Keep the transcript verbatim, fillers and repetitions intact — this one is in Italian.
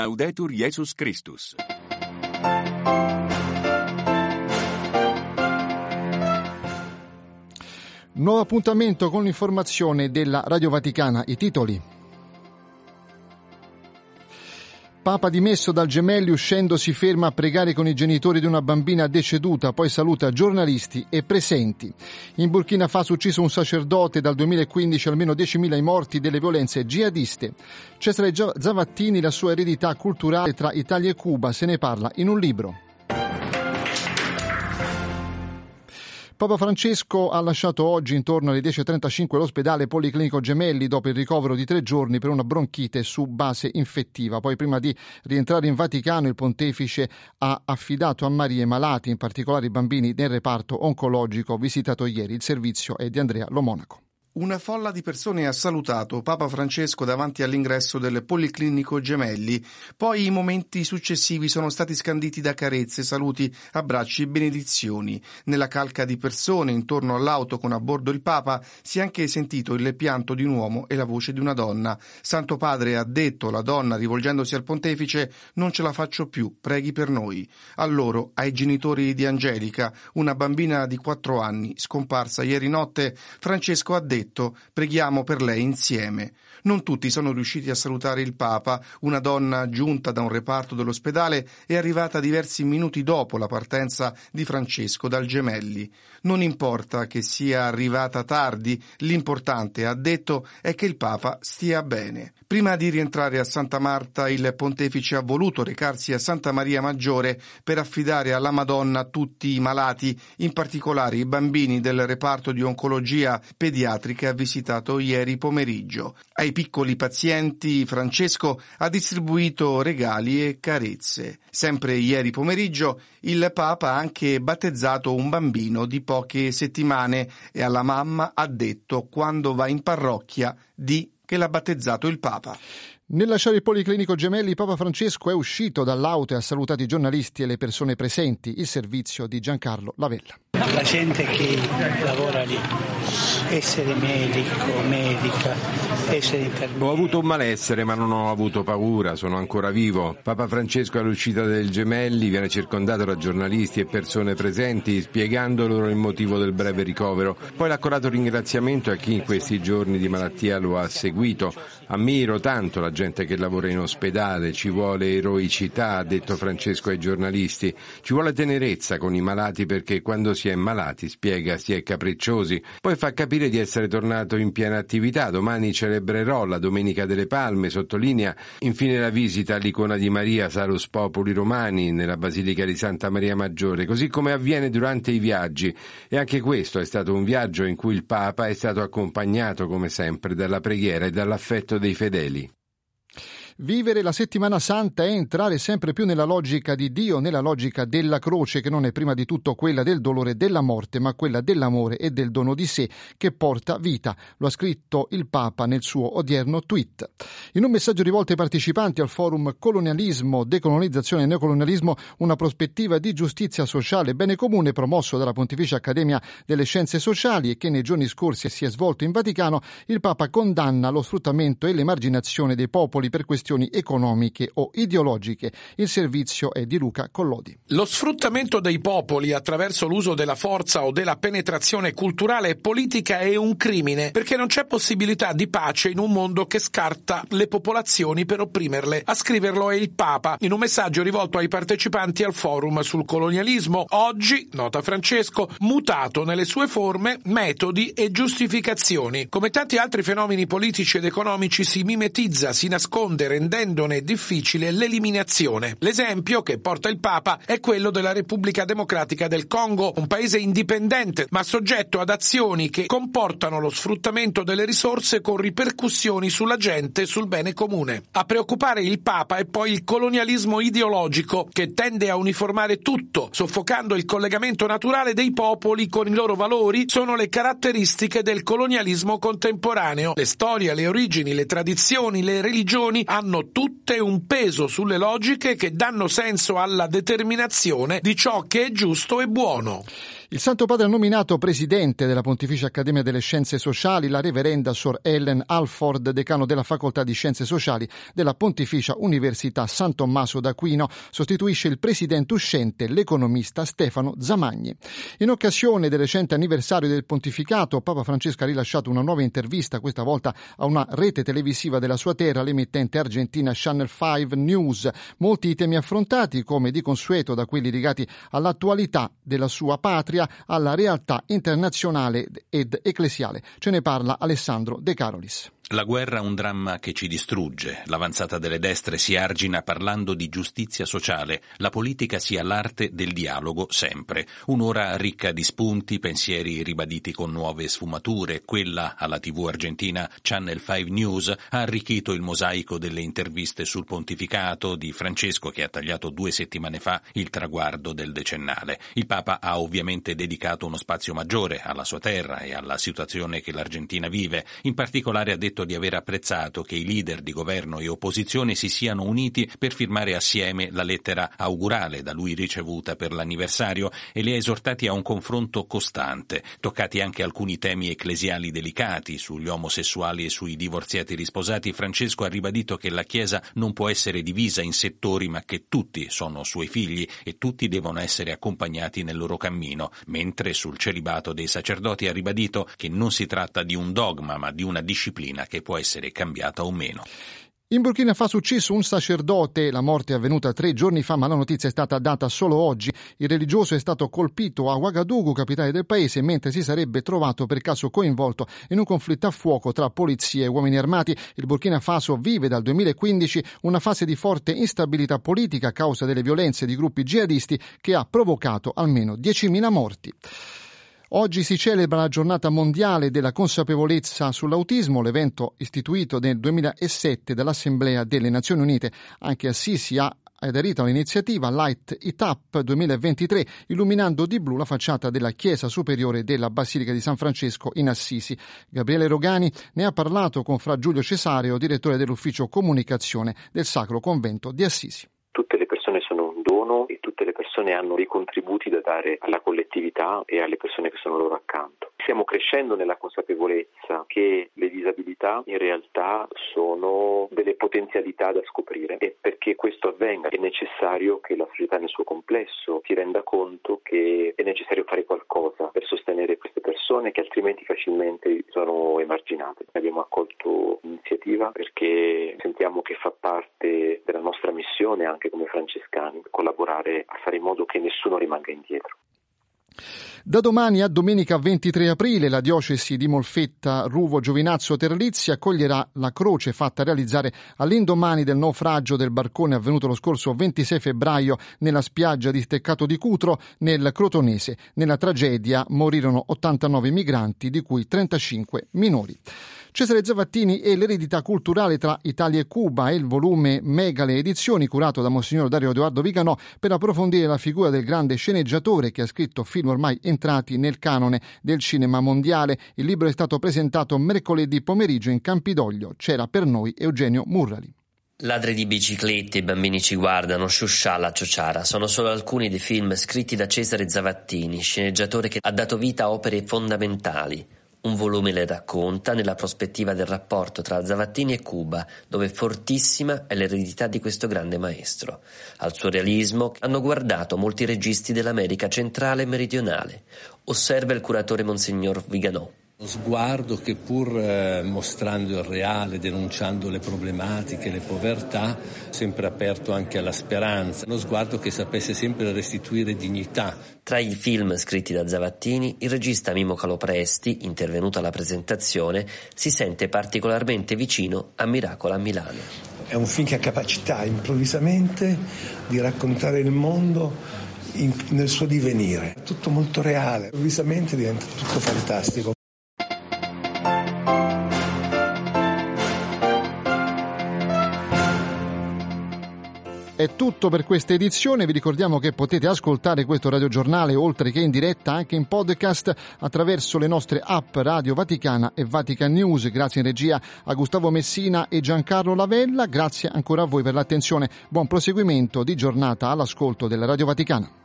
Laudetur Jesus Christus. Nuovo appuntamento con l'informazione della Radio Vaticana. I titoli. Papa dimesso dal Gemelli, uscendo si ferma a pregare con i genitori di una bambina deceduta, poi saluta giornalisti e presenti. In Burkina Faso ucciso un sacerdote, dal duemilaquindici almeno diecimila i morti delle violenze jihadiste. Cesare Zavattini, la sua eredità culturale tra Italia e Cuba, se ne parla in un libro. Papa Francesco ha lasciato oggi intorno alle dieci e trentacinque l'ospedale Policlinico Gemelli dopo il ricovero di tre giorni per una bronchite su base infettiva. Poi, prima di rientrare in Vaticano, il pontefice ha affidato a Maria i malati, in particolare i bambini nel reparto oncologico visitato ieri. Il servizio è di Andrea Lomonaco. Una folla di persone ha salutato Papa Francesco davanti all'ingresso del Policlinico Gemelli. Poi i momenti successivi sono stati scanditi da carezze, saluti, abbracci e benedizioni. Nella calca di persone intorno all'auto con a bordo il Papa si è anche sentito il pianto di un uomo e la voce di una donna. Santo Padre, ha detto la donna rivolgendosi al pontefice: non ce la faccio più, preghi per noi. A loro, ai genitori di Angelica, una bambina di quattro anni scomparsa ieri notte, Francesco ha detto: preghiamo per lei insieme. Non tutti sono riusciti a salutare il Papa. Una donna giunta da un reparto dell'ospedale è arrivata diversi minuti dopo la partenza di Francesco dal Gemelli. Non importa che sia arrivata tardi, l'importante, ha detto, è che il Papa stia bene. Prima di rientrare a Santa Marta, il pontefice ha voluto recarsi a Santa Maria Maggiore per affidare alla Madonna tutti i malati, in particolare i bambini del reparto di oncologia pediatrica che ha visitato ieri pomeriggio. Ai piccoli pazienti Francesco ha distribuito regali e carezze. Sempre ieri pomeriggio il Papa ha anche battezzato un bambino di poche settimane e alla mamma ha detto: quando va in parrocchia di che l'ha battezzato il Papa. Nel lasciare il Policlinico Gemelli, Papa Francesco è uscito dall'auto e ha salutato i giornalisti e le persone presenti. Il servizio di Giancarlo Lavella. La gente che lavora lì, essere medico, medica, essere infermiere. Ho avuto un malessere, ma non ho avuto paura, sono ancora vivo. Papa Francesco all'uscita del Gemelli viene circondato da giornalisti e persone presenti, spiegando loro il motivo del breve ricovero. Poi l'accorato ringraziamento a chi in questi giorni di malattia lo ha seguito. Ammiro tanto la gente che lavora in ospedale, ci vuole eroicità, ha detto Francesco ai giornalisti, ci vuole tenerezza con i malati perché quando si è malati, spiega, si è capricciosi. Poi fa capire di essere tornato in piena attività. Domani celebrerò la Domenica delle Palme, sottolinea. Infine la visita all'icona di Maria Salus Populi Romani nella Basilica di Santa Maria Maggiore, così come avviene durante i viaggi. E anche questo è stato un viaggio in cui il Papa è stato accompagnato, come sempre, dalla preghiera e dall'affetto dei fedeli. Vivere la settimana santa è entrare sempre più nella logica di Dio, nella logica della croce, che non è prima di tutto quella del dolore e della morte, ma quella dell'amore e del dono di sé che porta vita. Lo ha scritto il Papa nel suo odierno tweet. In un messaggio rivolto ai partecipanti al forum Colonialismo, Decolonizzazione e Neocolonialismo, una prospettiva di giustizia sociale e bene comune, promosso dalla Pontificia Accademia delle Scienze Sociali e che nei giorni scorsi si è svolto in Vaticano, il Papa condanna lo sfruttamento e l'emarginazione dei popoli per questioni economiche o ideologiche. Il servizio è di Luca Collodi. Lo sfruttamento dei popoli attraverso l'uso della forza o della penetrazione culturale e politica è un crimine, perché non c'è possibilità di pace in un mondo che scarta le popolazioni per opprimerle. A scriverlo è il Papa in un messaggio rivolto ai partecipanti al forum sul colonialismo. Oggi, nota Francesco, mutato nelle sue forme, metodi e giustificazioni. Come tanti altri fenomeni politici ed economici si mimetizza, si nasconde, rendendone difficile l'eliminazione. L'esempio che porta il Papa è quello della Repubblica Democratica del Congo, un paese indipendente ma soggetto ad azioni che comportano lo sfruttamento delle risorse con ripercussioni sulla gente e sul bene comune. A preoccupare il Papa è poi il colonialismo ideologico che tende a uniformare tutto, soffocando il collegamento naturale dei popoli con i loro valori. Sono le caratteristiche del colonialismo contemporaneo. Le storie, le origini, le tradizioni, le religioni hanno tutte un peso sulle logiche che danno senso alla determinazione di ciò che è giusto e buono. Il Santo Padre ha nominato presidente della Pontificia Accademia delle Scienze Sociali la reverenda Sor Ellen Alford, decano della Facoltà di Scienze Sociali della Pontificia Università San Tommaso d'Aquino. Sostituisce il presidente uscente, l'economista Stefano Zamagni. In occasione del recente anniversario del pontificato, Papa Francesco ha rilasciato una nuova intervista, questa volta a una rete televisiva della sua terra, l'emittente argentina Channel cinque News. Molti i temi affrontati, come di consueto, da quelli legati all'attualità della sua patria alla realtà internazionale ed ecclesiale. Ce ne parla Alessandro De Carolis. La guerra è un dramma che ci distrugge, l'avanzata delle destre si argina parlando di giustizia sociale, la politica sia l'arte del dialogo sempre. Un'ora ricca di spunti, pensieri ribaditi con nuove sfumature, quella alla tivù argentina Channel cinque News ha arricchito il mosaico delle interviste sul pontificato di Francesco, che ha tagliato due settimane fa il traguardo del decennale. Il Papa ha ovviamente dedicato uno spazio maggiore alla sua terra e alla situazione che l'Argentina vive, in particolare ha detto di aver apprezzato che i leader di governo e opposizione si siano uniti per firmare assieme la lettera augurale da lui ricevuta per l'anniversario e li ha esortati a un confronto costante. Toccati anche alcuni temi ecclesiali delicati sugli omosessuali e sui divorziati risposati, Francesco ha ribadito che la Chiesa non può essere divisa in settori, ma che tutti sono suoi figli e tutti devono essere accompagnati nel loro cammino, mentre sul celibato dei sacerdoti ha ribadito che non si tratta di un dogma ma di una disciplina che può essere cambiata o meno. In Burkina Faso ucciso un sacerdote, la morte è avvenuta tre giorni fa, ma la notizia è stata data solo oggi. Il religioso è stato colpito a Ouagadougou, capitale del paese, mentre si sarebbe trovato per caso coinvolto in un conflitto a fuoco tra polizia e uomini armati. Il Burkina Faso vive dal duemilaquindici una fase di forte instabilità politica a causa delle violenze di gruppi jihadisti che ha provocato almeno diecimila morti. Oggi si celebra la giornata mondiale della consapevolezza sull'autismo, l'evento istituito nel duemilasette dall'Assemblea delle Nazioni Unite. Anche Assisi ha aderito all'iniziativa Light It Up duemilaventitré, illuminando di blu la facciata della Chiesa Superiore della Basilica di San Francesco in Assisi. Gabriele Rogani ne ha parlato con Fra Giulio Cesareo, direttore dell'ufficio comunicazione del Sacro Convento di Assisi. Tutte le persone sono un dono e tutte le persone hanno dei contributi da dare alla collettività e alle persone che sono loro accanto. Stiamo crescendo nella consapevolezza che le disabilità in realtà sono delle potenzialità da scoprire e perché questo avvenga è necessario che la società nel suo complesso si renda conto che è necessario fare qualcosa per sostenere queste persone che altrimenti facilmente sono emarginate. Abbiamo accolto l'iniziativa perché sentiamo che fa parte della nostra missione anche come francescani, collaborare a fare in modo che nessuno rimanga indietro. Da domani a domenica ventitré aprile la diocesi di Molfetta, Ruvo, Giovinazzo, Terlizzi accoglierà la croce fatta realizzare all'indomani del naufragio del barcone avvenuto lo scorso ventisei febbraio nella spiaggia di Steccato di Cutro nel Crotonese. Nella tragedia morirono ottantanove migranti, di cui trentacinque minori. Cesare Zavattini e l'eredità culturale tra Italia e Cuba è il volume Megale Edizioni curato da Monsignor Dario Edoardo Viganò per approfondire la figura del grande sceneggiatore che ha scritto film ormai entrati nel canone del cinema mondiale. Il libro è stato presentato mercoledì pomeriggio in Campidoglio. C'era per noi Eugenio Murrali. Ladri di biciclette, I bambini ci guardano, Sciuscialla, Ciociara sono solo alcuni dei film scritti da Cesare Zavattini, sceneggiatore che ha dato vita a opere fondamentali. Un volume le racconta nella prospettiva del rapporto tra Zavattini e Cuba, dove fortissima è l'eredità di questo grande maestro. Al suo realismo hanno guardato molti registi dell'America centrale e meridionale. Osserva il curatore Monsignor Viganò. Lo sguardo che pur eh, mostrando il reale, denunciando le problematiche, le povertà, sempre aperto anche alla speranza. Uno sguardo che sapesse sempre restituire dignità. Tra i film scritti da Zavattini, il regista Mimo Calopresti, intervenuto alla presentazione, si sente particolarmente vicino a Miracolo a Milano. È un film che ha capacità improvvisamente di raccontare il mondo in, nel suo divenire. Tutto molto reale, improvvisamente diventa tutto fantastico. È tutto per questa edizione, vi ricordiamo che potete ascoltare questo radiogiornale oltre che in diretta anche in podcast attraverso le nostre app Radio Vaticana e Vatican News. Grazie in regia a Gustavo Messina e Giancarlo Lavella, grazie ancora a voi per l'attenzione, buon proseguimento di giornata all'ascolto della Radio Vaticana.